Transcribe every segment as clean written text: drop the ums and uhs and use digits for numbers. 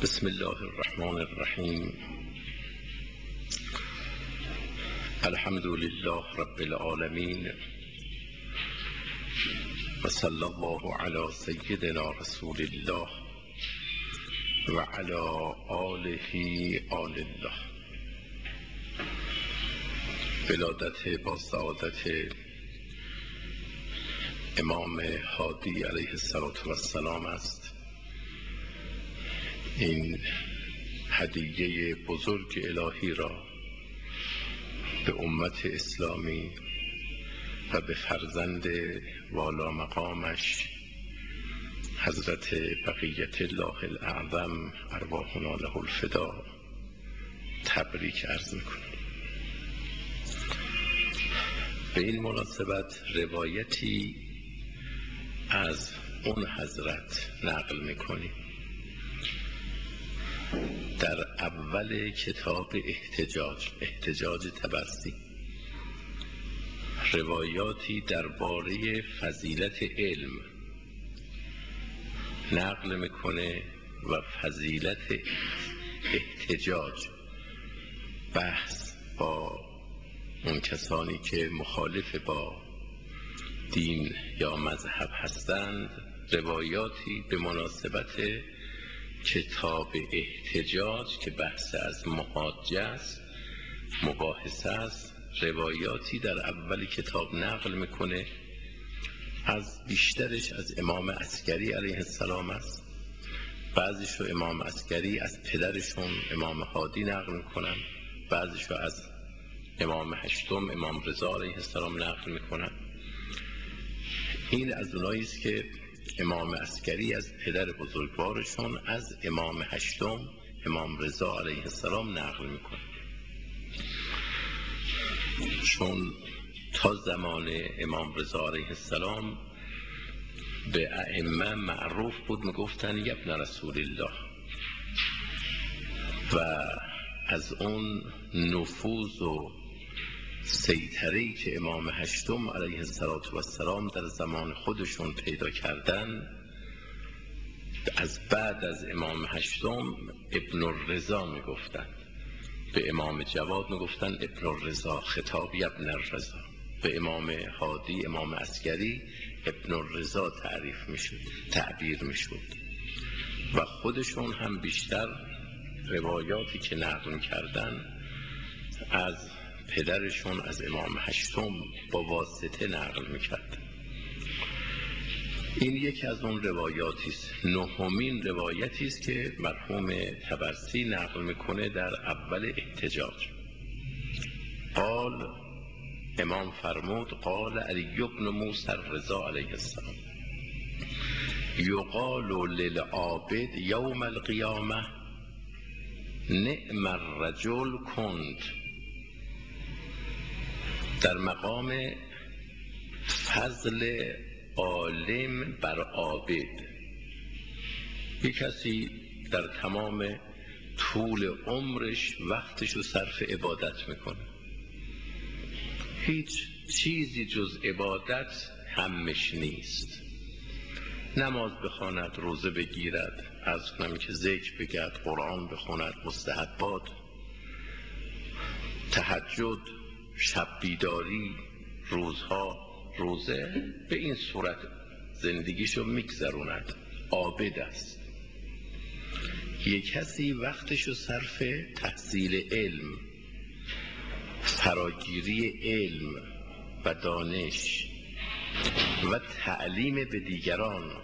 بسم الله الرحمن الرحیم. الحمد لله رب العالمین و صلی الله علی سیدنا رسول الله و علی آله آل الله. ولادت با سعادت امام هادی علیه السلام است. این هدیه بزرگ الهی را به امت اسلامی و به فرزند والا مقامش حضرت بقیت الله الاعظم ارواحنا له الفدا تبریک عرض میکنم. به این مناسبت روایتی از اون حضرت نقل میکنیم. در اول کتاب احتجاج طبرسی روایاتی درباره فضیلت علم نقل میکنه و فضیلت احتجاج، بحث با اون کسانی که مخالف با دین یا مذهب هستند. روایاتی به مناسبت کتاب احتجاج که بحث از محاجه است، مباحثه است، روایاتی در اول کتاب نقل میکنه. از بیشترش از امام عسکری علیه السلام است، بعضیشو امام عسکری از پدرشون امام هادی نقل میکنن، بعضیشو از امام هشتم امام رضا علیه السلام نقل میکنن. این از اونایی است که امام عسکری از پدر بزرگوارشون از امام هشتم امام رضا علیه السلام نقل میکنه. چون تا زمان امام رضا علیه السلام به ائمه معروف بود میگفتن ابن رسول الله، و از اون نفوذ و سیطره‌ای که امام هشتم علیه السلام در زمان خودشون پیدا کردن، از بعد از امام هشتم ابن الرضا میگفتن. به امام جواد میگفتن ابن الرضا، خطاب ابن الرضا. به امام هادی امام عسکری ابن الرضا تعبیر میشد. و خودشون هم بیشتر روایاتی که نقل کردن از پدرشون از امام هشتم با واسطه نقل میکرد. این یکی از اون روایاتی است. نهمین روایتی است که مرحوم طبرسی نقل میکنه در اول احتجاج. قال، امام فرمود، قال علی بن موسی الرضا علیه السلام یقال للعابد یوم القیامه نعم الرجل کند. در مقام فضل عالم بر عابد، یک کسی در تمام طول عمرش وقتشو صرف عبادت میکنه، هیچ چیزی جز عبادت همش نیست. نماز بخواند، روزه بگیرد، عرض کنم که ذکر بگرد، قرآن بخواند، مستحبات، تهجد، شب بیداری، روزها روزه، به این صورت زندگیشو میگذروند. عابد است. یک کسی وقتشو صرف تحصیل علم، فراگیری علم و دانش و تعلیم به دیگران،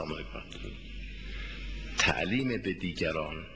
تعلیم به دیگران،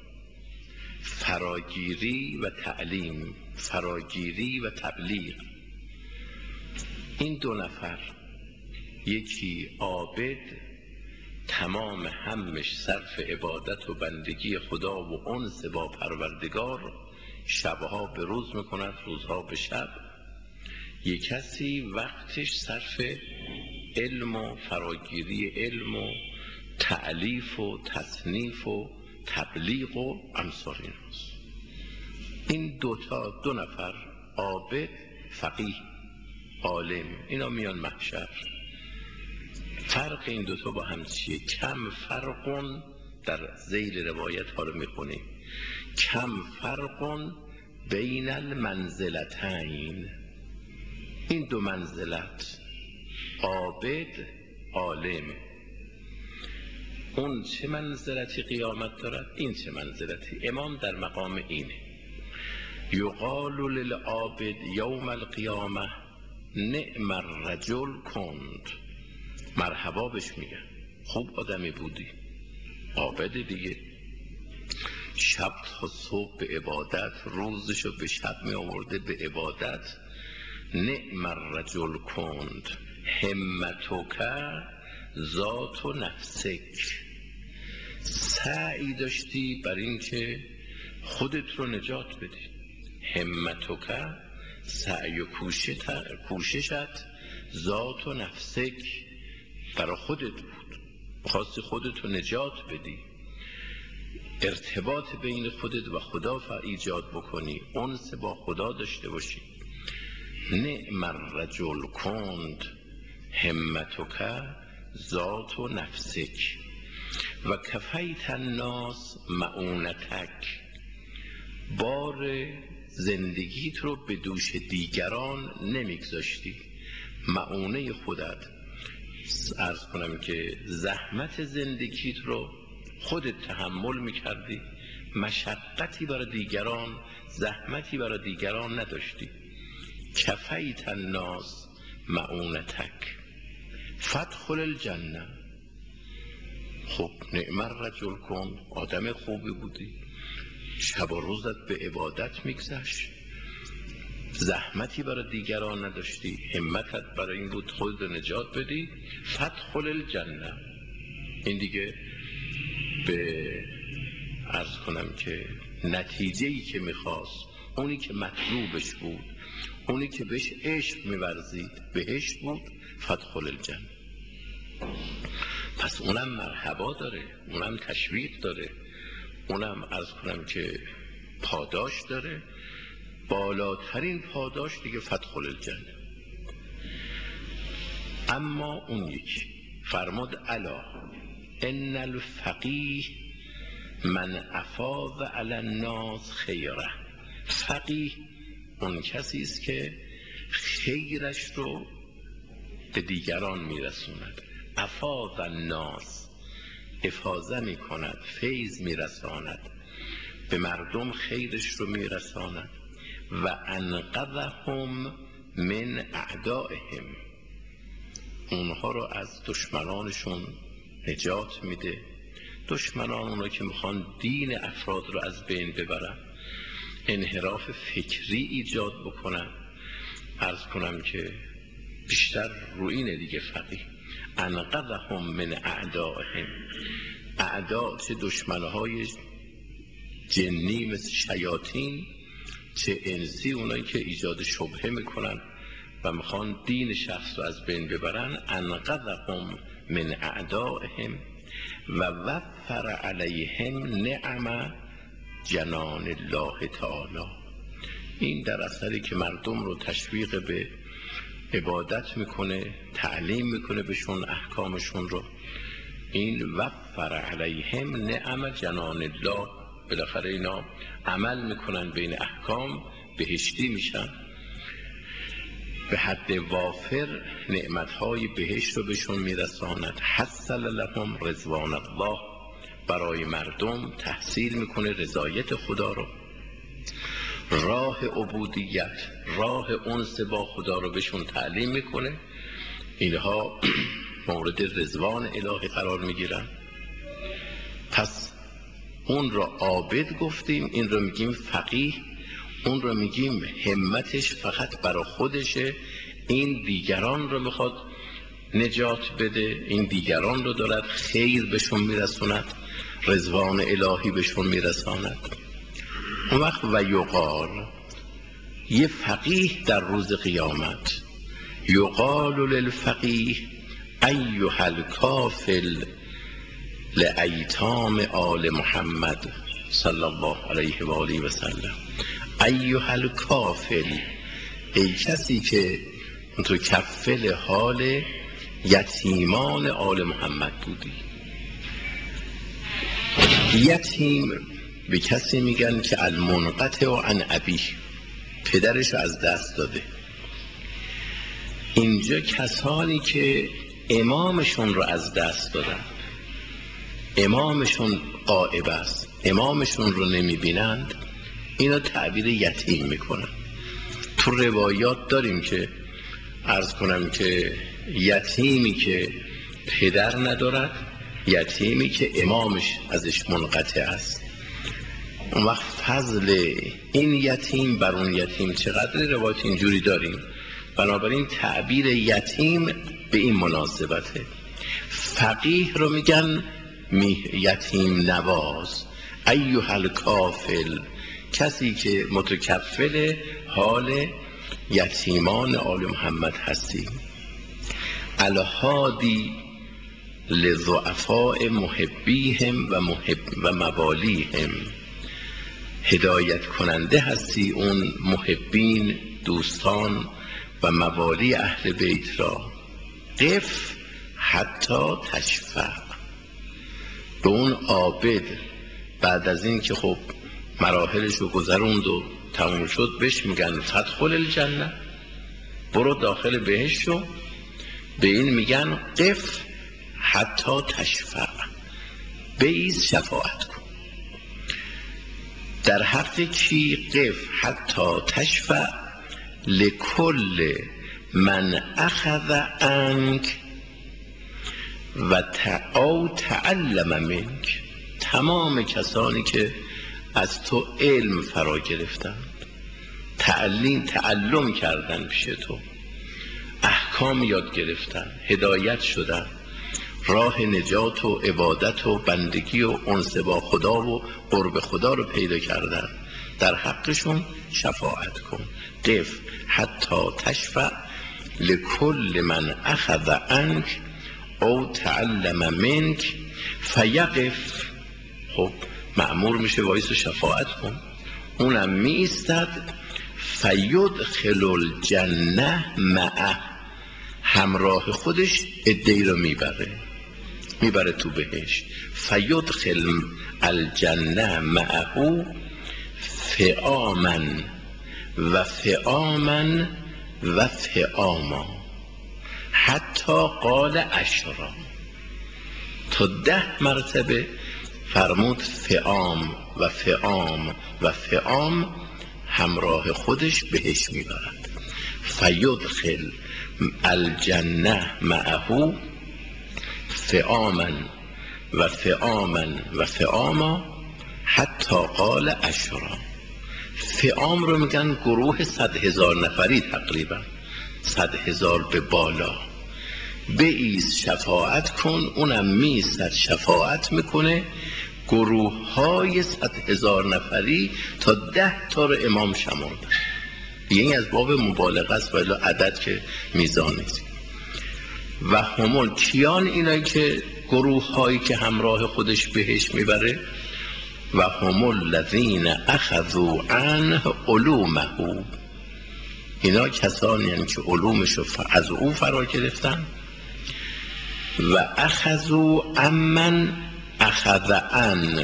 فراگیری و تعلیم، فراگیری و تبلیغ. این دو نفر، یکی عابد تمام همش صرف عبادت و بندگی خدا و انس با پروردگار، شبها به روز میکند، روزها به شب. یک کسی وقتش صرف علم و فراگیری علم و تألیف و تصنیف و تبلیغ و امثال ایناست. این دو نفر، عابد، فقیه، عالم، اینا میان محشر. فرق این دوتا با هم چیه؟ کم فرقون در ذیل روایت ها رو میخونیم. کم فرق بین المنزلتین، این دو منزلت، عابد عالم، اون چه منزلتی قیامت دارد، این چه منزلتی. امام در مقام اینه. یقال للعابد یوم القیامه نعم الرجل کند، مرحبا بهش میگن، خوب آدمی بودی، عابد دیگه، شب تا صبح به عبادت، روزشو به شب می آورده به عبادت. نعم الرجل کند همتک ذات نفسک، سعی داشتی بر این که خودت رو نجات بدی. همتک، سعی و کوششت، ذات و نفسک، برای خودت بود، خواستی خودت رو نجات بدی، ارتباط بین خودت و خدا ایجاد بکنی، انس با خدا داشته باشی. نعم الرجل کند همتک ذات و نفسک و کفیت الناس معونتک، بار زندگیت رو به دوش دیگران نمیگذاشتی، معونه خودت، عرض کنم که زحمت زندگیت رو خودت تحمل میکردی، مشقتی برای دیگران، زحمتی برای دیگران نداشتی. کفیت الناس معونتک فادخل الجنه. خب نعم الرجل کن، آدم خوبی بودی، شب و روزت به عبادت میگذشت، زحمتی برای دیگران نداشتی، همتت برای این بود خود نجات بدی. فادخل الجنه، این دیگه به عرض کنم که نتیجه‌ای که میخواست، اونی که مطلوبش بود، اونی که بهش عشق می‌ورزید، بهشت بود. فادخل الجنه. پس اونم مرحبا داره، اونم تشویق داره، اونم عرض کنم که پاداش داره، بالاترین پاداش دیگه فادخل الجنه. اما اون یکی فرمود الا ان الفقیه من افاض علی الناس خیره. فقیه اون کسی است که خیرش رو به دیگران میرسوند. افاض الناس، افاضه میکند، فیض میرساند، به مردم خیرش رو میرساند. و انقذهم من اعدائهم، اونها رو از دشمنانشون نجات میده. دشمنان اونها که میخوان دین افراد رو از بین ببرن، انحراف فکری ایجاد بکنن، عرض کنم که بیشتر روی اینه دیگه فقیه. انقذهم من اعدائهم، اعدا چه دشمنهای جنی مثل شیاطین، چه انسی، اونایی که ایجاد شبهه میکنن و میخوان دین شخص رو از بین ببرن. انقذهم من اعدائهم و وفر علیهم نعم جنان الله تعالی. این در اثری که مردم رو تشویق به عبادت میکنه، تعلیم میکنه بهشون احکامشون رو. این وفر علیهم نعم جنان الله، بالاخره اینا عمل میکنن بین احکام، بهشتی میشن، به حد وافر نعمتهای بهشت رو بهشون میرساند. حصل لهم رضوان الله، برای مردم تحصیل میکنه رضایت خدا رو. راه عبودیت، راه انس با خدا رو بهشون تعلیم میکنه. اینها مورد رضوان الهی قرار میگیرن. پس اون را عابد گفتیم، این رو میگیم فقیه، اون رو میگیم همتش فقط برای خودشه، این دیگران رو میخواد نجات بده، این دیگران رو دارد خیر بهشون میرسوند، رضوان الهی بهشون میرساند. اون وقت و یقال، یه فقیه در روز قیامت، یقال للفقیه ایها الکافل لایتام آل محمد صلی الله علیه و آله و سلم. ایها الکافل، ای کسی که تو کفل حال یتیمان آل محمد بودی. یتیم به کسی میگن که المنقطع عن ابیه، پدرش از دست داده. اینجا کسانی که امامشون رو از دست دادن، امامشون غائب است، امامشون رو نمیبینند، اینا تعبیر یتیم میکنن. تو روایات داریم که عرض کنم که یتیمی که پدر ندارد، یتیمی که امامش ازش منقطع است. اون وقت فضل این یتیم بر اون یتیم چقدر، روایت اینجوری داریم. بنابراین تعبیر یتیم به این مناسبته. فقیه رو میگن یتیم نواز، ایها الکافل، کسی که متکفل حال یتیمان آل محمد هستی. الهادی لضعفاء محبیهم و موالیهم، هدایت کننده هستی اون محبین، دوستان و موالی اهل بیت را. قف حتی تشفع، به اون عابد بعد از این که خب مراحلش رو گذروند و تموم شد بهش میگن فدخل الجنه، برو داخل بهشت شو، به این میگن قف حتی تشفع، بایست شفاعت کن. در حق کی؟ قف حتی تشفع لکل من اخذ عنک و او تعلم منک، تمام کسانی که از تو علم فرا گرفتن، تعلم کردن پیش تو، احکام یاد گرفتن، هدایت شدن، راه نجات و عبادت و بندگی و انس با خدا و قرب خدا رو پیدا کردن، در حقشون شفاعت کن. قف حتی تشفع لکل من اخذ عنک او تعلم منک فیقف. خب مأمور میشه وایس شفاعت کن، اونم می ایستد. فیدخل الجنه معه، همراه خودش عده‌ای رو میبره تو بهشت. فیدخل الجنه معه فئاما و فئاما و فئاما حتی قال عشرا، تا 10 مرتبه فرمود فئام و فئام و فئام همراه خودش بهش میبرد. فیدخل الجنه معه فئاما و فئاما و فئاما حتی قال عشرا. فئام رو میگن گروه 100,000 نفری، تقریبا 100,000 به بالا. بایست شفاعت کن، اونم میایستد شفاعت میکنه. گروه های 100,000 نفری تا 10 تا رو امام شمرد. این از باب مبالغه است، ولی عدد که میزان نیست. و همون کیان اینایی که گروه هایی که همراه خودش بهش میبره؟ و هم الذین اخذوا عنه علومه، اینا کسانی هستند که علومشو از او فرا گرفتن. و اخذوا عمن اخذ عنه،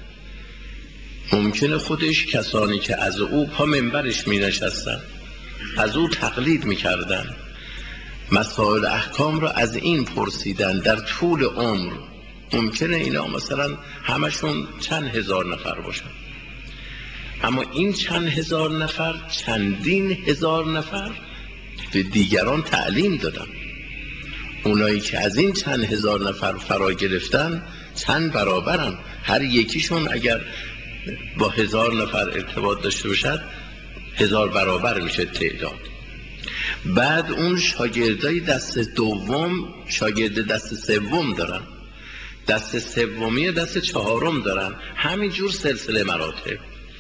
ممکنه خودش کسانی که از او پا منبرش می نشستن، از او تقلید می کردن، مسائل احکام را از این پرسیدن در طول عمر. ممکنه اینا مثلا همشون چند هزار نفر باشن، اما این چند هزار نفر چندین هزار نفر به دیگران تعلیم دادن. اونایی که از این چند هزار نفر فرا گرفتن چند برابرن، هر یکیشون اگر با 1000 نفر ارتباط داشته باشد 1000 برابر میشه تعداد. بعد اون شاگردای دست دوم، شاگرد دست سوم دارن، دست سومی دست چهارم دارن، همینجور سلسله مراتب.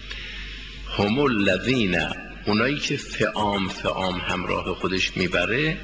هم الذین، اونایی که فئام همراه خودش میبره،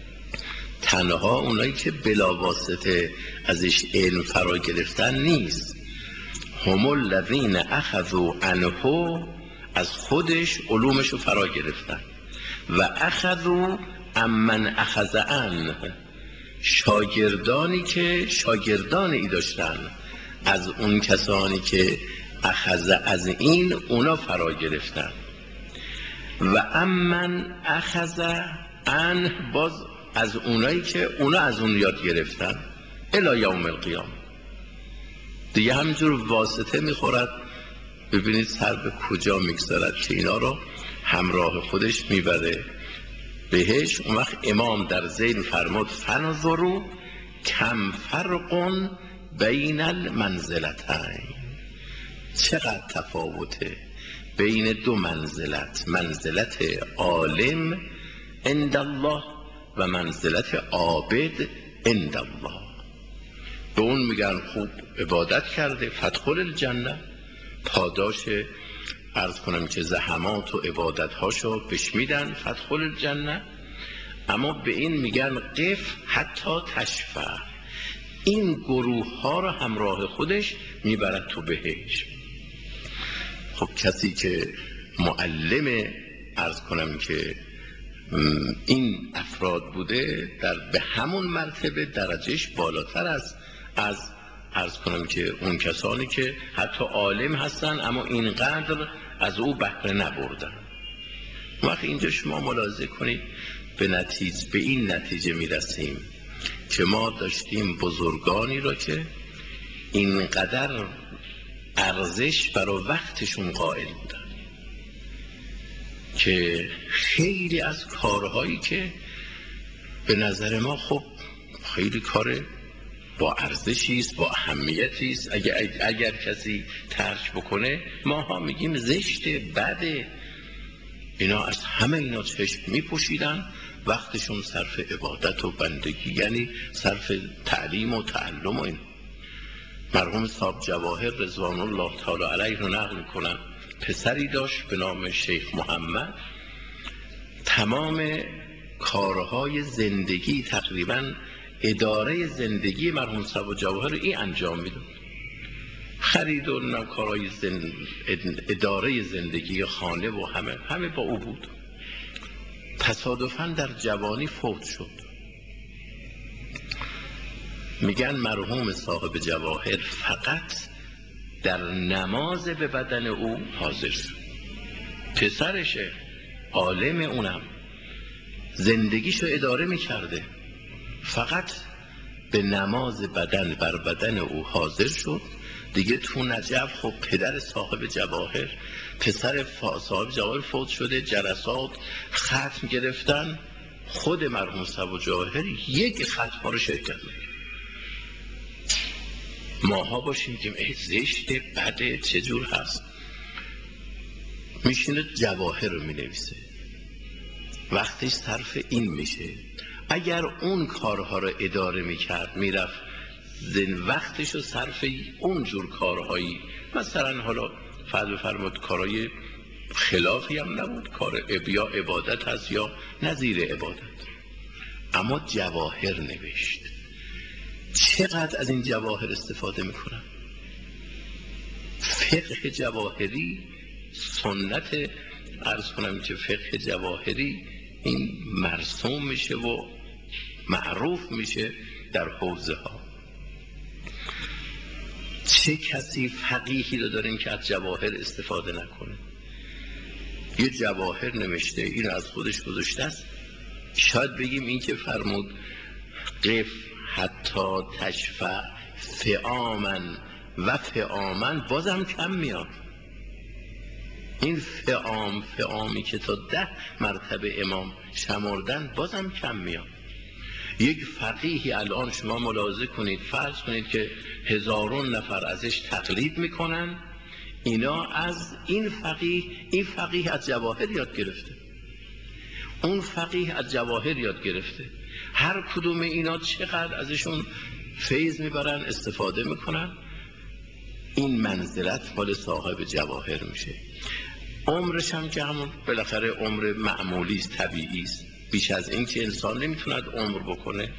تنها اونایی که بلا واسطه ازش علم فرا گرفتن نیست. هم الذین اخذوا عنه، از خودش علومشو فرا گرفتن. و اخذوا عمن اخذ عنه، شاگردانی که شاگردان ای داشتن، از اون کسانی که اخذ از این اونا فرا گرفتن و امن اخذ عنه باز از اونایی که اونا از اون یاد گرفتن الی یوم القیامه. دیگه همینجور واسطه میخورد. ببینید سر به کجا میگذارد که اینا رو همراه خودش میبره بهش. اون وقت امام در ذیل فرمود فنظروا کم فرق بین المنزلتین، چقدر تفاوته بین دو منزلت، منزلت عالم عند الله و منزلت عابد عند الله. به اون میگن خوب عبادت کرده فادخل الجنه، پاداش عرض کنم که زحمات و عبادت هاشو بهش میدن فادخل الجنه. اما به این میگن قف حتی تشفع، این گروه ها رو همراه خودش میبرد تو بهش. خب کسی که معلم عرض کنم که این افراد بوده به همون مرتبه درجهش بالاتر از عرض کنم که اون کسانی که حتی عالم هستن اما اینقدر از او بهره نبردن. وقتی اینجا شما ملاحظه کنید به این نتیجه میرسیم که ما داشتیم بزرگانی را که اینقدر ارزش برای وقتشون قائل بودن که خیلی از کارهایی که به نظر ما خب خیلی کار با ارزشی است، با اهمیتی است، اگر کسی ترک بکنه ماها میگیم زشته، بده، اینا از همه اینا چشم میپوشیدن، وقتشون صرف عبادت و بندگی یعنی صرف تعلیم و تعلم و این. مرحوم صاحب جواهر رضوان الله تعالی علیه رو نقل میکنن، پسری داشت به نام شیخ محمد، تمام کارهای زندگی تقریبا اداره زندگی مرحوم صاحب جواهر این انجام میداد، خرید و کارهای اداره زندگی خانه و همه با او بود. تصادفاً در جوانی فوت شد. میگن مرحوم صاحب جواهر فقط در نماز به بدن او حاضر شد، پسرشه، عالم، اونم زندگیشو اداره میکرده، فقط به نماز بدن بر بدن او حاضر شد. دیگه تو نجف خب پدر صاحب جواهر، پسر صاحب جواهر فوت شده، جلسات ختم گرفتن، خود مرحوم صاحب جواهر یک ختم رو شرکت میکنه. ماها باشیم که ای زشته، بده، چجور هست، میشینه جواهر رو مینویسه، وقتش صرف این میشه. اگر اون کارها رو اداره میکرد میرفت وقتش رو صرف اون جور کارهایی، مثلا حالا فرض بفرمایید کارهای خلافی هم نبود، کار یا عبادت هست یا نظیر عبادت، اما جواهر نوشت. چقدر از این جواهر استفاده میکنن؟ فقه جواهری، سنت عرض کنم که فقه جواهری این مرسوم میشه و معروف میشه در حوزه ها. چه کسی فقیهی رو داریم که از جواهر استفاده نکنه؟ یه جواهر نوشته، این از خودش گذاشته است. شاید بگیم این که فرمود قف حتی تشفع فعامن و فعامن بازم کم میاد. این فعامی که تا 10 مرتبه امام شمردن بازم کم میاد. یک فقیهی الان شما ملاحظه کنید، فرض کنید که هزاران نفر ازش تقلید میکنن، اینا از این فقیه از جواهر یاد گرفته، اون فقیه از جواهر یاد گرفته، هر کدوم اینا چقدر ازشون فیض میبرن، استفاده میکنن. این منزلت مال صاحب جواهر میشه. عمرش هم که همون بالاخره عمر معمولی است، طبیعی است، بیش از این که انسان نمیتوند عمر بکنه.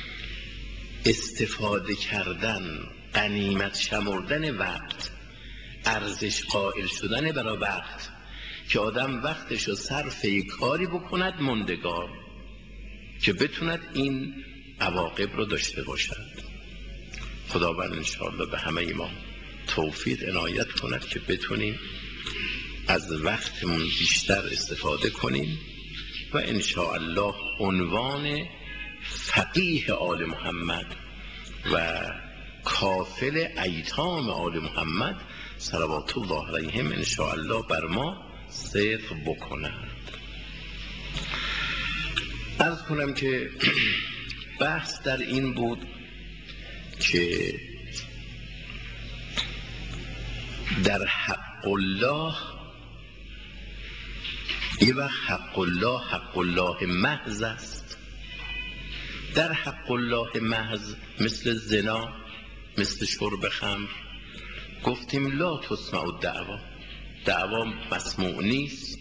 استفاده کردن، غنیمت شمردن وقت، ارزش قائل شدن برای وقت، که آدم وقتش رو صرف کاری بکند ماندگار که بتوند این عواقب رو داشته باشد. خداوند انشاءالله به همه ما توفیق عنایت کند که بتونیم از وقتمون بیشتر استفاده کنیم و انشاءالله عنوان فقیه آل محمد و کافل ایتام آل محمد صلوات الله علیهم انشاءالله بر ما صدق بکند. عرض کنم که بحث در این بود که در حق الله یه وقت حق الله محض است. در حق الله محض مثل زنا، مثل شرب خمر، گفتیم لا تسمع دعوا مسموع نیست.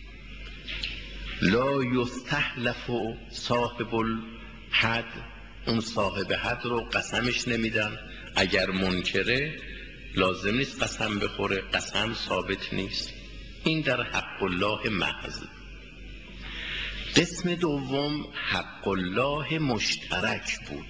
لا یستحلف صاحب الحد، اون صاحب حد رو قسمش نمیدن. اگر منکره لازم نیست قسم بخوره، قسم ثابت نیست. این در حق الله محض. قسم دوم حق الله مشترک بود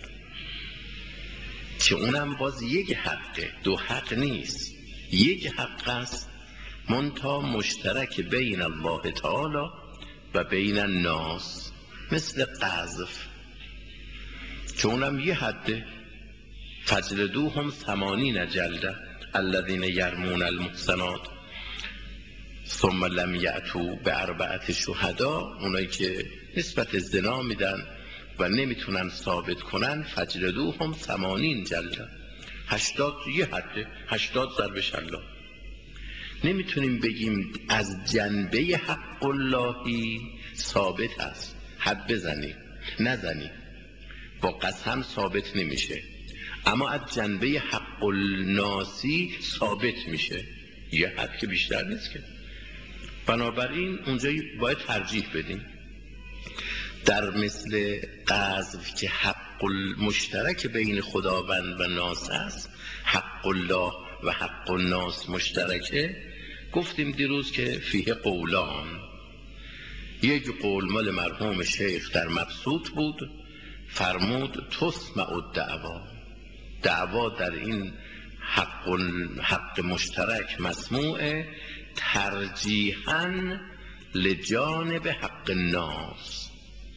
که اونم باز یک حقه، دو حق نیست، یک حق است، منتها مشترک بین الله تعالی و بین الناس، مثل قذف که اونم یه حده. فجلدوهم 80 جلده الذین یرمون المحصنات ثم لم یأتوا ب4 شهدا، اونایی که نسبت زنا میدن و نمیتونن ثابت کنن، فجلدوهم 80 جلده، 80 یه حده، 80 ضرب شلاق. نمیتونیم بگیم از جنبه حق اللهی ثابت است حد بزنی نزنی، با قسم ثابت نمیشه، اما از جنبه حق الناسی ثابت میشه، یه حد که بیشتر نیست که. بنابراین اونجا باید ترجیح بدیم. در مثل قذف که حق المشترک بین خداوند و ناس است، حق الله و حق الناس مشترکه. گفتیم دیروز که فیه قولان، یک قول مال مرحوم شیخ در مبسوط بود، فرمود تسمع دعوا در این حق مشترک مسموعه، ترجیحاً لجانب حق الناس،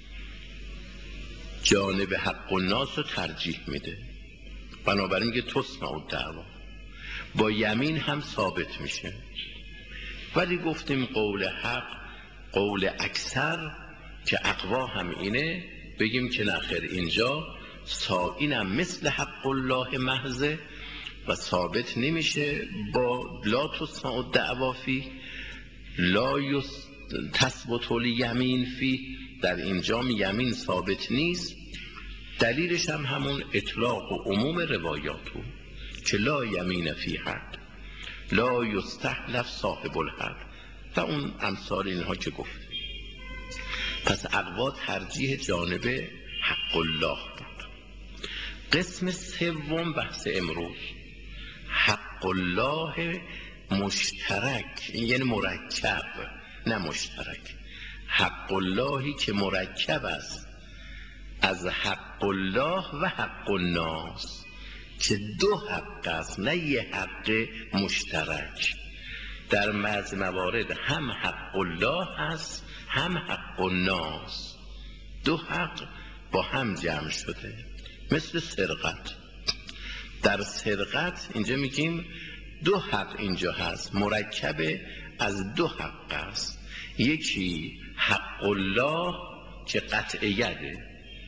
جانب حق الناس رو ترجیح میده. بنابراین میگه تسمع دعوا، با یمین هم ثابت میشه. ولی گفتیم قول حق، قول اکثر که اقوا هم اینه، بگیم که نخیر اینجا اینم مثل حق الله محضه و ثابت نمیشه با لا تسمع دعوا فی، لا تثبت الیمین فی، در اینجا یمین ثابت نیست. دلیلش هم همون اطلاق و عموم روایات بود که لا یمین فی حد، لا یستحلف صاحب الحد و اون امثال اینها که گفت. پس اقوا ترجیح جانب حق الله بود. قسم سوم بحث امروز حق الله مشترک، یعنی مرکب نه مشترک، حق اللهی که مرکب است از حق الله و حق الناس، که دو حق است نه یه حق مشترک. در بعض موارد هم حق الله هست هم حق الناس، دو حق با هم جمع شده. مثل سرقت، در سرقت اینجا میگیم دو حق اینجا هست، مرکب از دو حق است. یکی حق الله که قطعیده،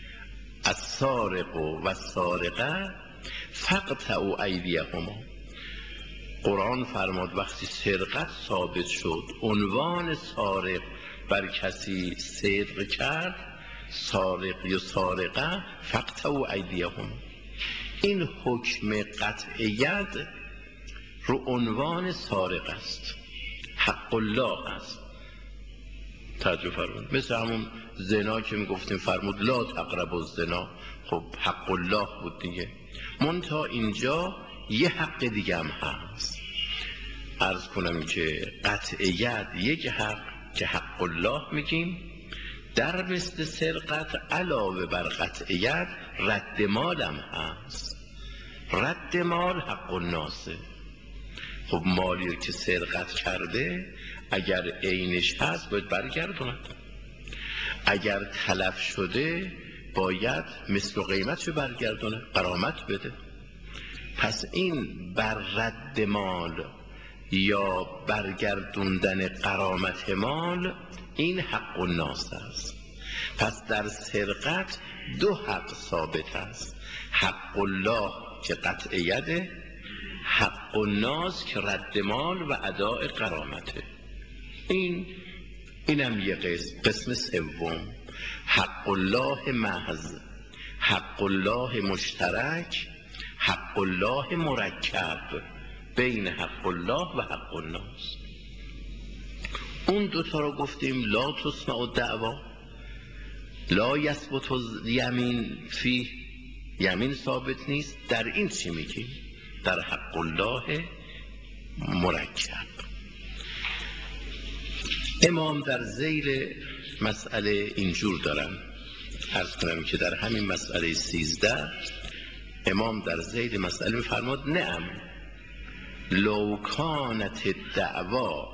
السارق و السارقه فاقطعوا ایدیهما. قرآن فرمود وقتی سرقت ثابت شد، عنوان سارق بر کسی صدق کرد، سارق یا سارقه، فاقطعوا ایدیهما. این حکم قطعیت رو عنوان سارق است، حق الله است. توجه فرمود. مثل همون زنا که میگفتیم فرمود لا تقربوا الزنا، خب حق الله بود دیگه. منتها اینجا یه حق دیگه هم هست. عرض کنم که قطعیت یک حق که حق الله میگیم، در مثل سرقت علاوه بر قطعیت رد مالم هست. رد مال حق الناسه. خب مالی که سرقت کرده اگر عینش هست باید برگردوند، اگر تلف شده باید مثل قیمتش برگردونه، غرامت بده. پس این بر رد مال یا برگردوندن غرامت مال این حق الناس است. پس در سرقت دو حق ثابت است، حق الله که قطع یده، حق الناس که رد مال و اداء غرامته. اینم یه قسم سوم، حق الله محض، حق الله مشترک، حق الله مرکب بین حق الله و حق الناس. اون دوتا رو گفتیم لا تسمع الدعوا، لا یثبت الیمین فیه، یمین ثابت نیست. در این چی میگیم؟ در حق الله مرکب. امام در ذیل مسئله اینجور دارن، عرض کنم که در همین مسئله 13 امام در ذیل مسئله میفرماد نعم لو کانت الدعوا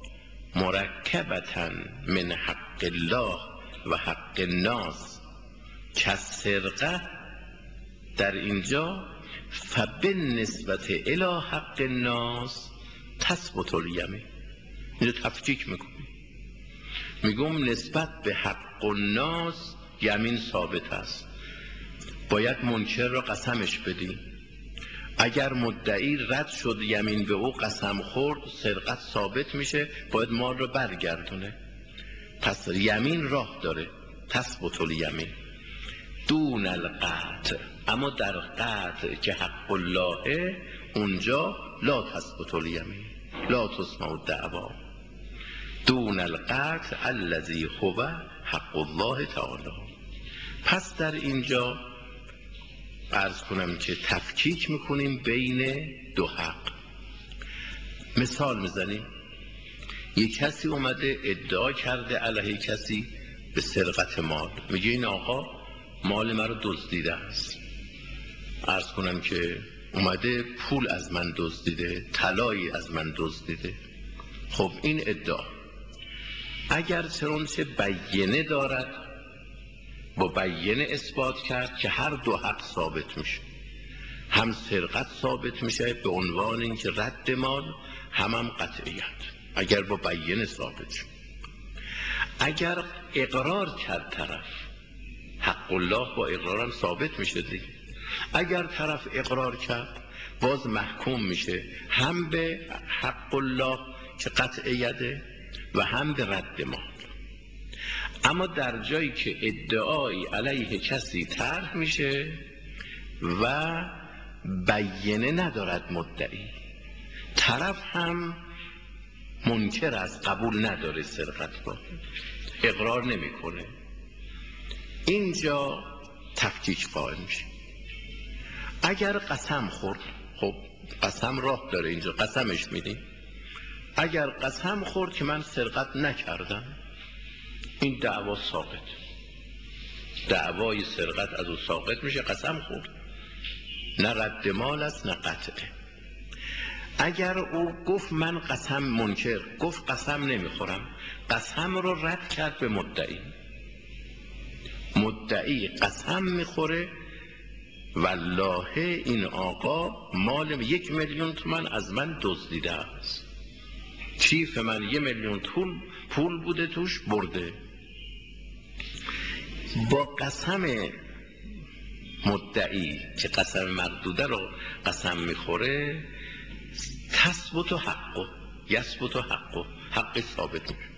مرکبتا من حق الله و حق الناس کالسرقه، در اینجا فبالنسبت الی حق الناس تثبت الیمین. اینجا تفکیک میکنیم، میگم نسبت به حق الناس یمین ثابت است، باید منکر را قسمش بدیم. اگر مدعی رد شد یمین به او قسم خورد، سرقت ثابت میشه، باید مال را برگردونه. پس یمین راه داره، تثبت الیمین دون القطع. اما در قطع که حق الله اونجا لا تثبت الیمین، لا تسمع الدعوا دون القطع الذی هو حق الله تعالی. پس در اینجا عرض کنم که تفکیک میکنیم بین دو حق. مثال میزنیم، یک کسی اومده ادعا کرده علیه کسی به سرقت مال، میگه این آقا مال من رو دزدیده است، عرض کنم که اومده پول از من دزدیده، طلایی از من دزدیده. خب این ادعا اگر چنانچه بینه دارد با بینه اثبات کرد که هر دو حق ثابت میشه، هم سرقت ثابت میشه به عنوان اینکه رد مال، هم قطعیت اگر با بینه ثابت شد. اگر اقرار کرد طرف، حق الله با اقرارم ثابت میشه دیگه. اگر طرف اقرار کرد باز محکوم میشه هم به حق الله که قطعیته و هم به رد مال. اما در جایی که ادعایی علیه کسی طرح میشه و بینه ندارد مدعی، طرف هم منکر است، قبول نداره سرقت را، اقرار نمیکنه، اینجا تفکیک قائم میشه. اگر قسم خورد، خب قسم راه داره، اینجا قسمش میدیم. اگر قسم خورد که من سرقت نکردم، این دعوا ساقط، دعوای سرقت از او ساقط میشه، قسم خورد، نه رد مال است نه قطعه. اگر او گفت من قسم، منکر گفت قسم نمیخورم، قسم رو رد کرد به مدعی، مدعی قسم میخوره والله این آقا مال 1,000,000 تومان از من دزدیده است، کیف من 1,000,000 پول بوده توش برده. با قسم مدعی که قسم مردوده رو قسم میخوره، تثبت حقه، یثبت حقه، حق ثابت میشه.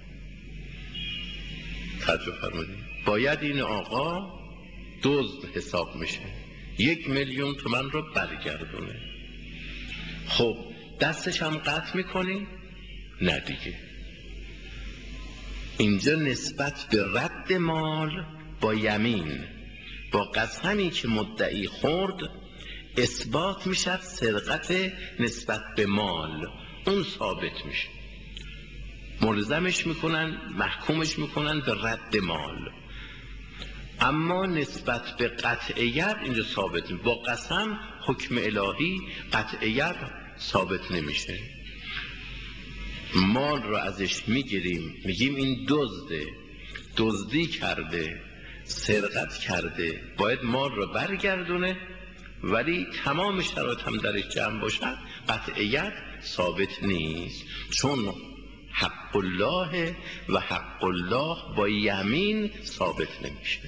توجه فرمودید؟ باید این آقا دزد حساب میشه، 1,000,000 تومان رو برگردونه. خب دستش هم قطع میکنی؟ نه دیگه. اینجا نسبت به رد مال با یمین، با قسمی که مدعی خورد اثبات میشد سرقت نسبت به مال، اون ثابت میشه، ملزمش میکنن، محکومش میکنن به رد مال. اما نسبت به قطعیت اینجا ثابت با قسم حکم الهی قطعیت ثابت نمیشه. مال رو ازش میگیریم، میگیم این دزده، دزدی کرده، سرقت کرده، باید مال رو برگردونه، ولی تمام شرایط هم درش جمع باشد قطعیت ثابت نیست، چون حق الله و حق الله با یمین ثابت نمیشه.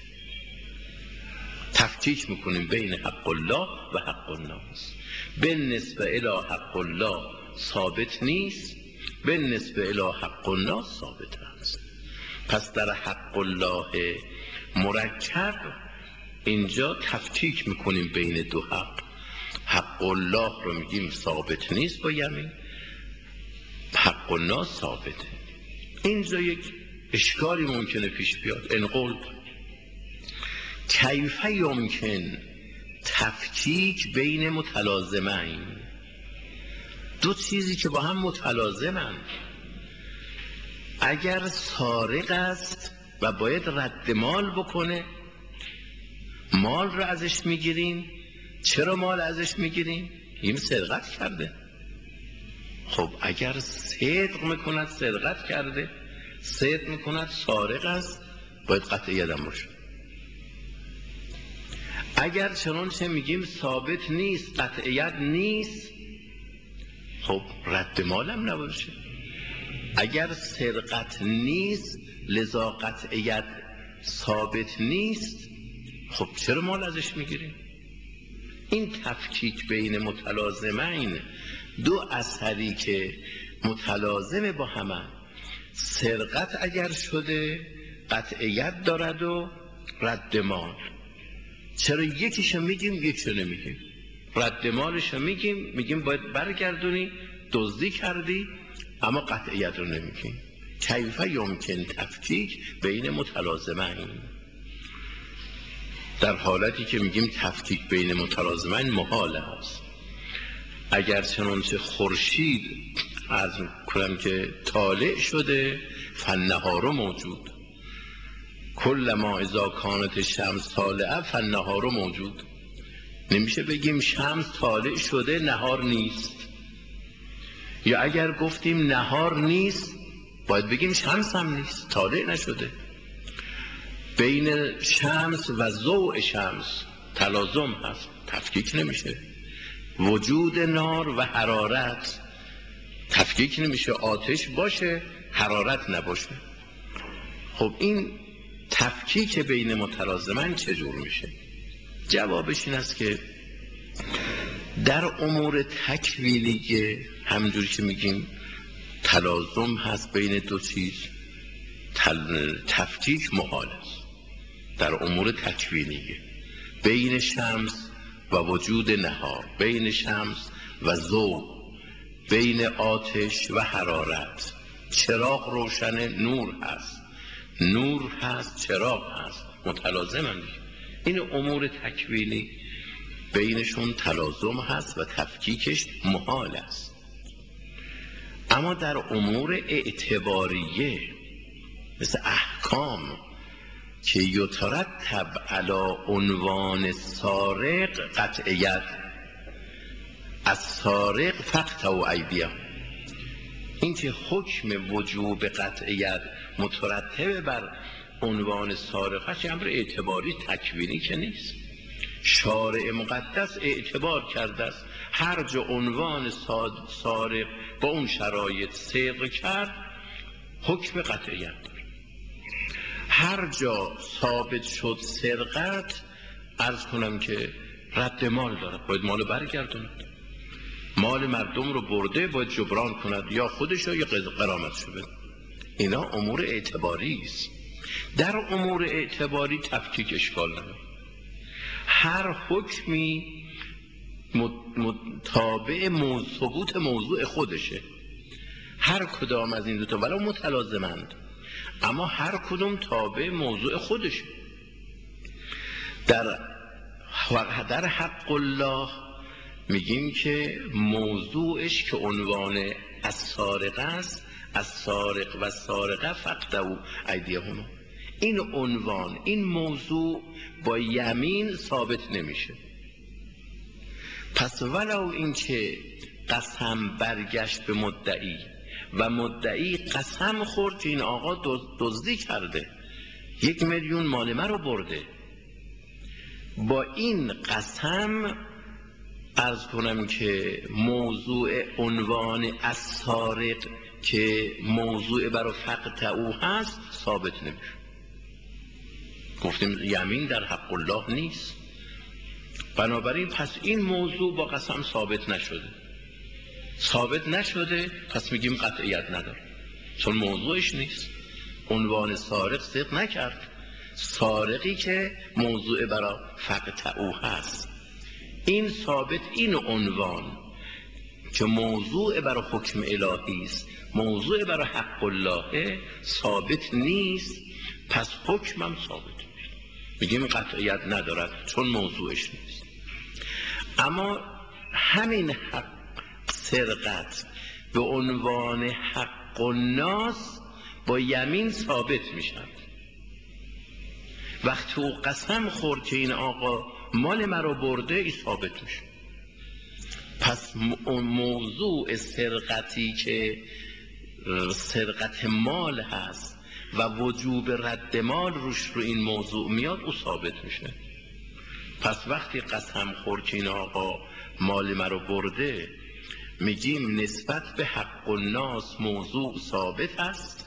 تفکیک میکنیم بین حق الله و حق الناس. بالنسبه الی حق الله ثابت نیست، بالنسبه الی حق الناس ثابت است. پس در حق الله مرکب اینجا تفکیک میکنیم بین دو حق. حق الله رو میگیم ثابت نیست با یمین، حق الناس ثابته. اینجا یک اشکالی ممکنه پیش بیاد. انقل کیف یمکن تفکیک بین متلازمین، دو چیزی که با هم متلازمن. اگر سارق است و باید رد مال بکنه، مال رو ازش میگیریم. چرا مال ازش میگیریم؟ این سرقت کرده. خب اگر صدق میکند سرقت کرده، صدق میکند سارق است، باید قطعیت هم باشه. اگر چنانچه میگیم ثابت نیست، قطعیت نیست، خب رد مال هم نباشه. اگر سرقت نیست لذا قطعیت ثابت نیست، خب چرا مال ازش میگیریم؟ این تفکیک بین متلازمین، دو اثری که متلازم با همه، سرقت اگر شده قطعیت دارد و رد مال. چرا یکیشو میگیم یکیشو نمیگیم؟ رد مالشو میگیم باید برگردونی، دزدی کردی، اما قطعیت رو نمیگیم. کیف یمکن تفکیک بین متلازمین، در حالتی که میگیم تفکیک بین متلازمین محال است. اگر چنانچه خورشید از کنم که طالع شده فالنهار موجود، کل ما اذا کانت شمس طالعه فالنهار موجود. نمیشه بگیم شمس طالع شده نهار نیست، یا اگر گفتیم نهار نیست باید بگیم شمس هم نیست، طالع نشده. بین شمس و ضوء شمس تلازم هست، تفکیک نمیشه. وجود نار و حرارت تفکیک نمیشه، آتش باشه حرارت نباشه. خب این تفکیک بین متلازمین چجور میشه؟ جوابش این است که در امور تکوینیه همجوری که میگیم تلازم هست بین دو چیز، تفکیک محال است. در امور تکوینیه بین شمس و وجود نهار، بین شمس و ضوء، بین آتش و حرارت، چراغ روشن نور هست، نور هست چراغ هست، متلازمن. این امور تکوینی بینشون تلازم هست و تفکیکش محال است. اما در امور اعتباریه مثل احکام که یترتب علی عنوان سارق قطعیت، از سارق فقطعوا ایدیهم، این که حکم وجوب قطعیت مترتب بر عنوان سارقه چه امر اعتباری تکوینی که نیست. شارع مقدس اعتبار کرده است هر جا عنوان سارق با اون شرایط صدق کرد حکم قطعیت داره. هر جا ثابت شد سرقت، عرض کنم که رد مال داره، باید مال برگردونه. مال مردم رو برده باید جبران کند، یا خودش یا غرامتش بده. اینا امور اعتباری است. در امور اعتباری تفکیک اشکال نداره. هر حکمی تابع ثبوت موضوع خودشه. هر کدام از این دوتا ولو متلازمند، اما هر کدوم تابع موضوع خودشه. در حق الله میگیم که موضوعش که عنوان از سارق است، از سارق و سارقه فقطعوا ایدیهما، این عنوان، این موضوع با یمین ثابت نمیشه. پس ولو اینکه قسم برگشت به مدعی و مدعی قسم خورد که این آقا دزدی کرده، 1,000,000 مال من رو برده، با این قسم عرض کنم که موضوع عنوان السارق که موضوع برای فقط او هست ثابت نمیشه. گفتیم یمین در حق الله نیست. بنابراین پس این موضوع با قسم ثابت نشده، پس میگیم قطعیت نداره، چون موضوعش نیست. عنوان سارق صدق نکرد، سارقی که موضوع برای فقط او هست. این ثابت، این عنوان که موضوع برای حکم الهی است، موضوع برای حق الله ثابت نیست، پس حکمم ثابت نیست، میگیم قطعیت ندارد چون موضوعش نیست. اما همین حق سرقت به عنوان حق الناس با یمین ثابت میشد. وقتی او قسم خورد که این آقا مال مرا برده، ای ثابت میشه. پس موضوع سرقتی که سرقت مال هست و وجوب رد مال روش رو این موضوع میاد، او ثابت میشه. پس وقتی قسم خورد که این آقا مال مرا برده، میگیم نسبت به حق الناس موضوع ثابت است،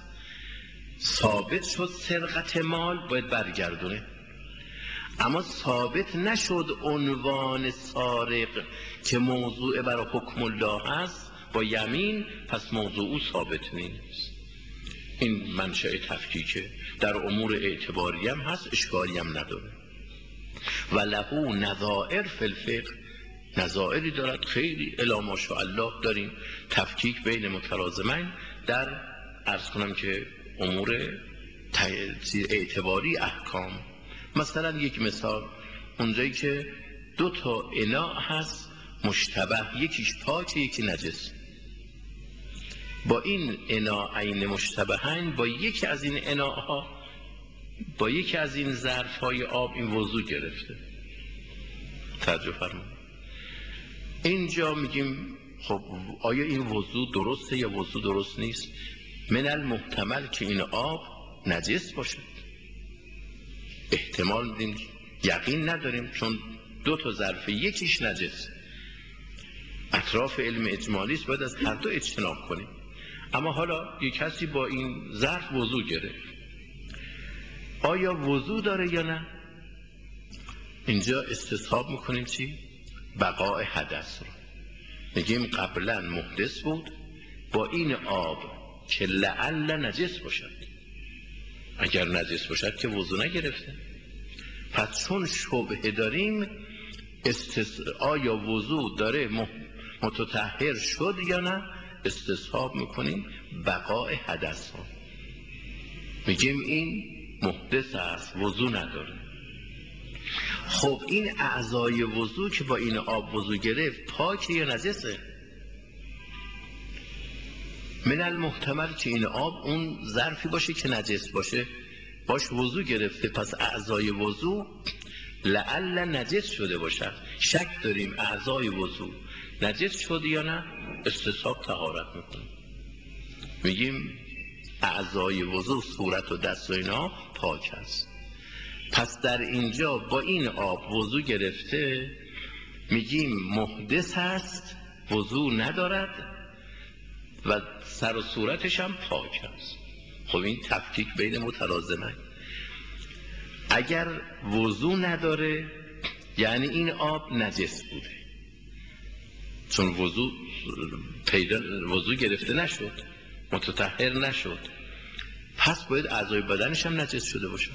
ثابت شد سرقت مال، باید برگردونه. اما ثابت نشد عنوان سارق که موضوع برای حکم الله هست با یمین، پس موضوع او ثابت نیست. این منشأ تفکیکه، در امور اعتباری هم هست، اشکالی هم نداره. و له نظائر فی الفقه، نظائری دارد خیلی، الا ماشاءالله داریم تفکیک بین متلازمین در عرض کنم که امور اعتباری احکام. مثلا یک مثال، اونجایی که 2 تا اناء هست مشتبه، یکیش پاکه یکی نجس، با این اناءین مشتبهین با یکی از این اناءها، با یکی از این ظرفهای آب این وضو گرفته. توجه فرمایید. اینجا میگیم خب آیا این وضو درسته یا وضو درست نیست؟ من المحتمل که این آب نجس باشد، احتمال میدیم، یقین نداریم، چون 2 تا ظرف یکیش نجس. اطراف علم اجمالی است، باید از هر دو اجتناب کنیم. اما حالا یک کسی با این ظرف وضو گرفت، آیا وضو داره یا نه؟ اینجا استصحاب میکنیم چی؟ بقای حدث رو. میگیم قبلا محدث بود، با این آب که لعل نجس باشد، اگر نجس باشد که وضو نگرفته. پس چون شبهه داریم آیا وضو داره متطهر شد یا نه، استصحاب میکنیم بقای حدث ها. میگیم این محدث است، وضو نداره. خب این اعضای وضو که با این آب وضو گرفت پاکه یا نجسه؟ من المحتمل که این آب اون ظرفی باشه که نجس باشه، باش وضو گرفته، پس اعضای وضو لعل نجس شده باشد. شک داریم اعضای وضو نجس شده یا نه، استصحاب طهارت میکنیم، میگیم اعضای وضو صورت و دست و اینا پاک است. پس در اینجا با این آب وضو گرفته، میگیم محدث است، وضو ندارد و سر و صورتش هم پاک است. خب این تفکیک بین متلازمه. اگر وضو نداره یعنی این آب نجس بوده، چون وضو گرفته نشد، متطهر نشد، پس باید اعضای بدنش هم نجس شده باشه.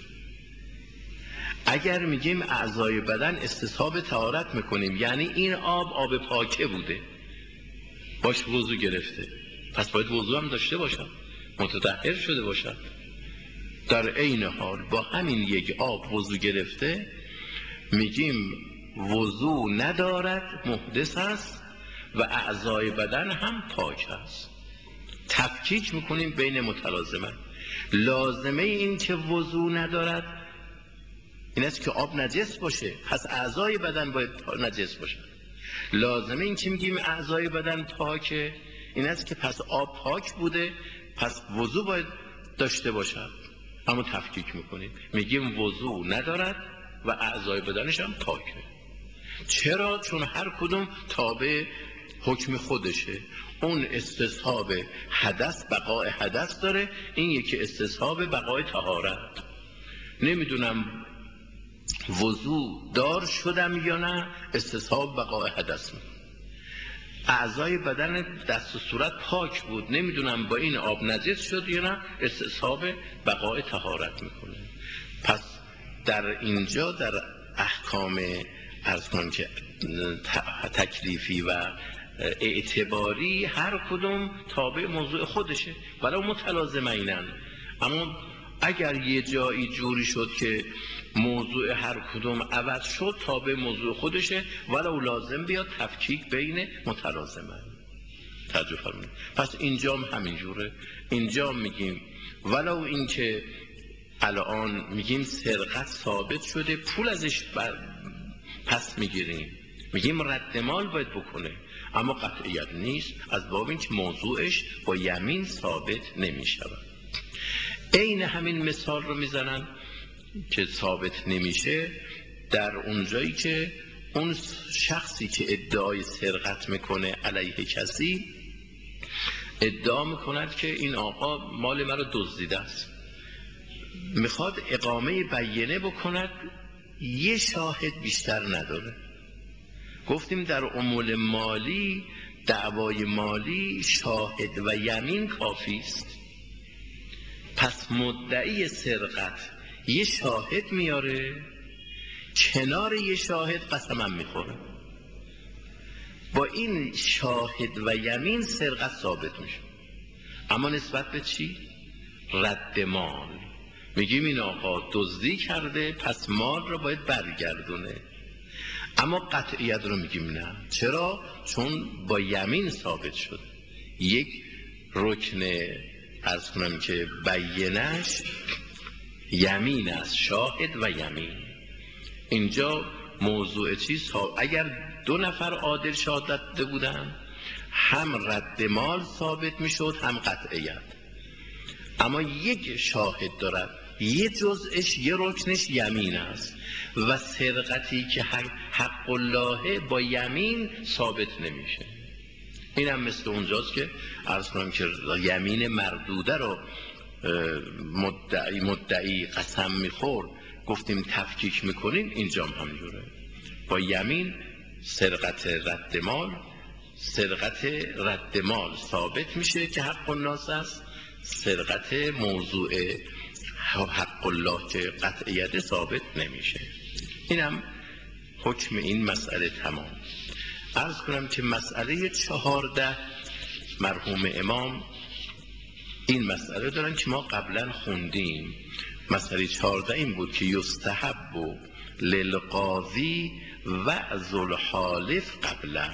اگر میگیم اعضای بدن استصحاب طهارت میکنیم، یعنی این آب پاکه بوده، باش وضو گرفته، پس باید وضو هم داشته باشد، متطهر شده باشد. در عین حال با همین یک آب وضو گرفته، میگیم وضو ندارد، محدث است و اعضای بدن هم پاک است. تفکیک میکنیم بین متلازمه. لازمه این که وضو ندارد این است که آب نجس باشه، پس اعضای بدن باید نجس باشه. لازمه این که میگیم اعضای بدن پاکه این است که پس آب پاک بوده، پس وضو باید داشته باشد. اما تفکیک میکنیم میگیم وضو ندارد و اعضای بدنش هم پاکه. چرا؟ چون هر کدوم تابع حکم خودشه. اون استصحاب حدث بقای حدث داره، این یکی استصحاب بقای طهارت. نمیدونم وضو دار شدم یا نه، استصحاب بقای حدث میکنه. اعضای بدن دست و صورت پاک بود، نمیدونم با این آب نجس شد یا نه، استصحاب بقای طهارت میکنه. پس در اینجا در احکام عرض کنم که تکلیفی و اعتباری هر کدوم تابع موضوع خودشه ولو متلازمینن. اما اگر یه جایی جوری شد که موضوع هر کدوم عوض شد تابع موضوع خودشه ولو لازم بیاد تفکیک بین متلازمین. توجه فرمایید. پس اینجا همینجوره. اینجا میگیم ولو اینکه الان میگیم سرقت ثابت شده پول ازش پس میگیریم، میگیم رد مال باید بکنه، اما قطعیت نیست از باب اینکه موضوعش با یمین ثابت نمیشود. عین همین مثال رو میزنن که ثابت نمیشه در اونجایی که اون شخصی که ادعای سرقت میکنه علیه کسی ادعا میکند که این آقا مال مرا دزدیده است، میخواد اقامه بینه بکند، یه شاهد بیشتر نداره. گفتیم در امور مالی دعوای مالی شاهد و یمین کافی است. پس مدعی سرقت یه شاهد میاره، کنار یه شاهد قسمم میخوره، با این شاهد و یمین سرقت ثابت میشه. اما نسبت به چی؟ رد مال. میگیم این آقا دزدی کرده پس مال رو باید برگردونه، اما قطعیت رو میگیم نه. چرا؟ چون با یمین ثابت شد. یک رکن عرض کنم که بینش یمین است، شاهد و یمین. اینجا موضوع چیز اگر دو نفر عادل شهادت داده بودن هم رد مال ثابت میشد هم قطعیت. اما یک شاهد دارد، یه جزءش یه رکنش یمین است و سرقتی که حق الله با یمین ثابت نمیشه. این هم مثل اونجاست که عرض کنم که یمین مردوده رو مدعی قسم میخورد گفتیم تفکیک میکنیم، اینجا هم همجوره. با یمین سرقت رد مال ثابت میشه که حق الناس است، سرقت موضوع حق الله که قطعیت ثابت نمیشه. اینم حکم این مسئله تمام. عرض کنم که مسئله 14 مرحوم امام این مسئله دارن که ما قبلا خوندیم. مسئله 14 این بود که یستحب للقاضی وعظ الحالف قبله.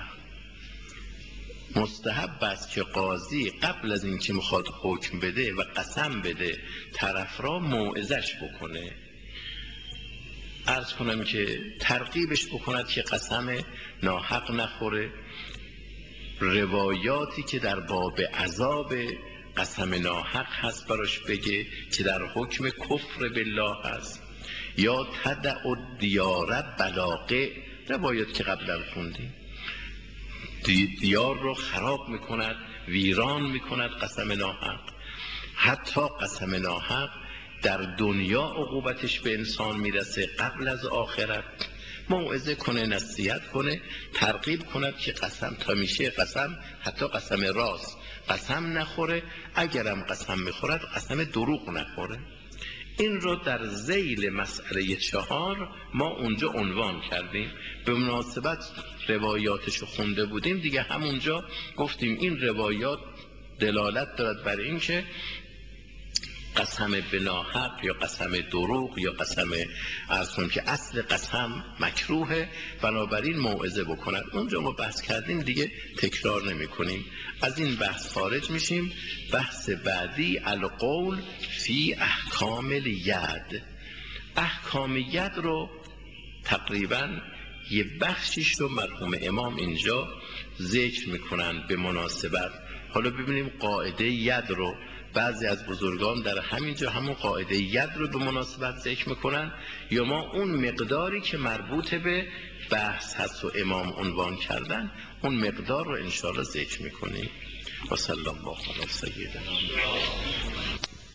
مستحب است که قاضی قبل از اینکه میخواد حکم بده و قسم بده طرف را موعظش بکنه. عرض کنم که ترغیبش بکند که قسم ناحق نخوره. روایاتی که در باب عذاب قسم ناحق هست براش بگه که در حکم کفر بالله هست، یا تدع الدیار بلاغه، روایات که قبلا خوندیم، دیار رو خراب میکند، ویران میکند قسم ناحق. حتی قسم ناحق در دنیا عقوبتش به انسان میرسه قبل از آخرت. موعظه کنه، نصیحت کنه، ترغیب کند که قسم تا میشه قسم، حتی قسم راست قسم نخوره، اگرم قسم میخورد قسم دروغ نخوره. این رو در ذیل مسئله 4 ما اونجا عنوان کردیم. به مناسبت روایاتشو خونده بودیم دیگه، همونجا گفتیم این روایات دلالت دارد بر این که قسم به ناحق یا قسم دروغ یا قسم عرض کنم که اصل قسم مکروهه، بنابراین موعظه بکنند. اونجا ما بحث کردیم دیگه تکرار نمی کنیم. از این بحث خارج میشیم. بحث بعدی القول فی احکام الید. احکام ید رو تقریبا یه بخشیش رو مرحوم امام اینجا ذکر میکنن به مناسبت. حالا ببینیم قاعده ید رو بعضی از بزرگان در همینجا همون قاعده ید رو به مناسبت ذکر میکنن، یا ما اون مقداری که مربوط به بحث هست و امام عنوان کردن اون مقدار رو انشاءالله ذکر میکنیم. و صلی الله علی سیدنا محمد.